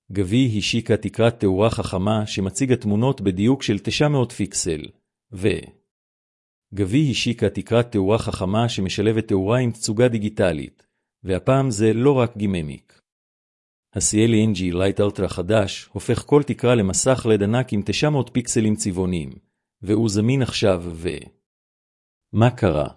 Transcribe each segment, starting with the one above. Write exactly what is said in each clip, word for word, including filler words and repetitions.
גבי השיקה תקרת תאורה חכמה שמציגה תמונות בדיוק של תשע מאות פיקסל, ו... גבי השיקה תקרת תאורה חכמה שמשלבת תאורה עם תצוגה דיגיטלית, והפעם זה לא רק גיממיק. ה-סי אל אי אן ג'י Light Ultra החדש הופך כל תקרה למסך לד ענק עם תשע מאות פיקסלים צבעוניים, והוא זמין עכשיו ו... מה קרה?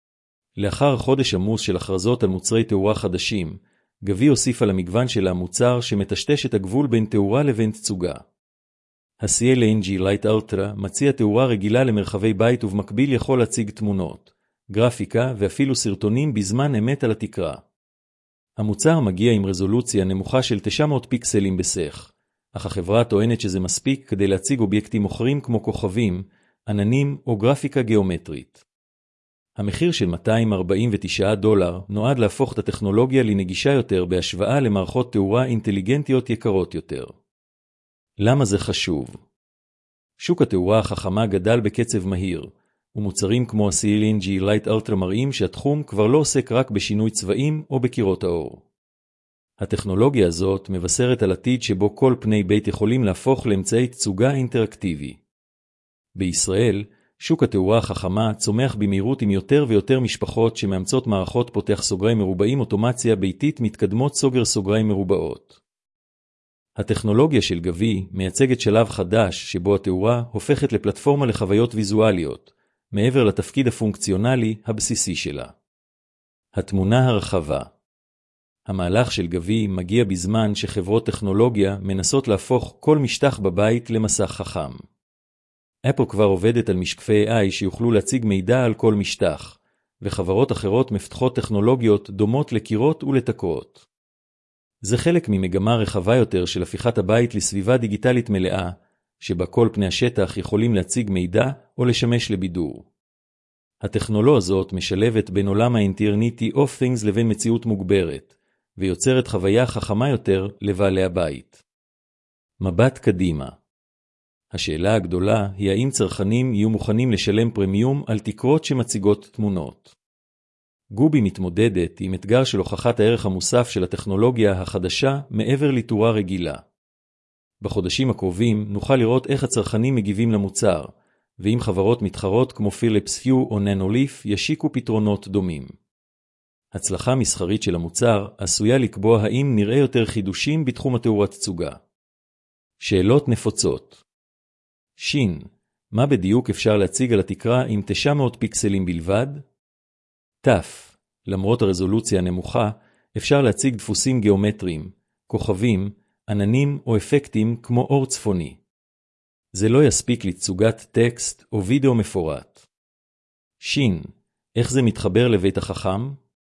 לאחר חודש עמוס של הכרזות על מוצרי תאורה חדשים, גבי הוסיפה למגוון שלה מוצר שמטשטש את הגבול בין תאורה לבין תצוגה. ה-סי אל אי אן ג'י Light Ultra מציע תאורה רגילה למרחבי בית ובמקביל יכול להציג תמונות, גרפיקה ואפילו סרטונים בזמן אמת על התקרה. המוצר מגיע עם רזולוציה נמוכה של תשע מאות פיקסלים בסך, אך החברה טוענת שזה מספיק כדי להציג אובייקטים מוכרים כמו כוכבים, עננים או גרפיקה גיאומטרית. המחיר של מאתיים ארבעים ותשעה דולר נועד להפוך את הטכנולוגיה לנגישה יותר בהשוואה למערכות תאורה אינטליגנטיות יקרות יותר. למה זה חשוב? שוק התאורה החכמה גדל בקצב מהיר, ומוצרים כמו ה-סי אל אי אן ג'י Light Ultra מראים שהתחום כבר לא עוסק רק בשינוי צבעים או בקירות האור. הטכנולוגיה הזאת מבשרת על עתיד שבו כל פני בית יכולים להפוך לאמצעי תצוגה אינטראקטיבי. בישראל, שוק התאורה החכמה צומח במהירות עם יותר ויותר משפחות שמאמצות מערכות פותח סוגריים מרובעים אוטומציה ביתית מתקדמות סוגר סוגריים מרובעות. הטכנולוגיה של גבי מייצגת שלב חדש שבו התאורה הופכת לפלטפורמה לחוויות ויזואליות, מעבר לתפקיד הפונקציונלי הבסיסי שלה. התמונה הרחבה. המהלך של גבי מגיע בזמן שחברות טכנולוגיה מנסות להפוך כל משטח בבית למסך חכם. אפל כבר עובדת על משקפי איי איי שיוכלו להציג מידע על כל משטח, וחברות אחרות מפתחות טכנולוגיות דומות לקירות ולתקרות. זה חלק ממגמה רחבה יותר של הפיכת הבית לסביבה דיגיטלית מלאה, שבה כל פני השטח יכולים להציג מידע או לשמש לבידור. הטכנולוגיה הזאת משלבת בין עולם האינטרנטי of things לבין מציאות מוגברת, ויוצרת חוויה חכמה יותר לבעלי הבית. מבט קדימה. השאלה הגדולה היא האם צרכנים יהיו מוכנים לשלם פרמיום על תקרות שמציגות תמונות. גובי מתמודדת עם אתגר של הוכחת הערך המוסף של הטכנולוגיה החדשה מעבר לתאורה רגילה. בחודשים הקרובים נוכל לראות איך הצרכנים מגיבים למוצר, ואם חברות מתחרות כמו פיליפס היו או ננוליף ישיקו פתרונות דומים. הצלחה מסחרית של המוצר עשויה לקבוע האם נראה יותר חידושים בתחום התאורת תצוגה. שאלות נפוצות. שין, מה בדיוק אפשר להציג על התקרה עם תשע מאות פיקסלים בלבד? תף, למרות הרזולוציה הנמוכה, אפשר להציג דפוסים גיאומטריים, כוכבים, עננים או אפקטים כמו אור צפוני. זה לא יספיק לתצוגת טקסט או וידאו מפורט. שין, איך זה מתחבר לבית החכם?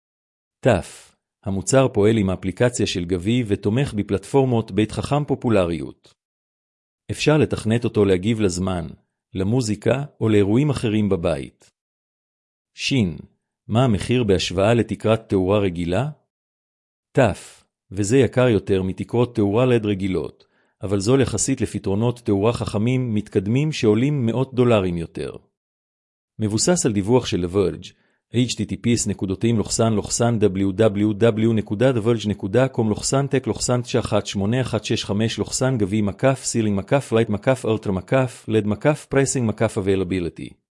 תף, המוצר פועל עם האפליקציה של גבי ותומך בפלטפורמות בית חכם פופולריות. אפשר לתכנת אותו להגיב לזמן, למוזיקה או לאירועים אחרים בבית. שין, מה המחיר בהשוואה לתקרת תאורה רגילה? תף, וזה יקר יותר מתקרות תאורה לד רגילות, אבל זו יחסית לפתרונות תאורה חכמים מתקדמים שעולים מאות דולרים יותר. מבוסס על דיווח של The Verge, אייץ' טי טי פי אס דאבליו דאבליו דאבליו נקודה the verge נקודה com tech תשע אחת שמונה אחת שש חמש גבי מקף סילינג מקף לייט מקף אולטרה מקף לד מקף פרייסינג מקף availability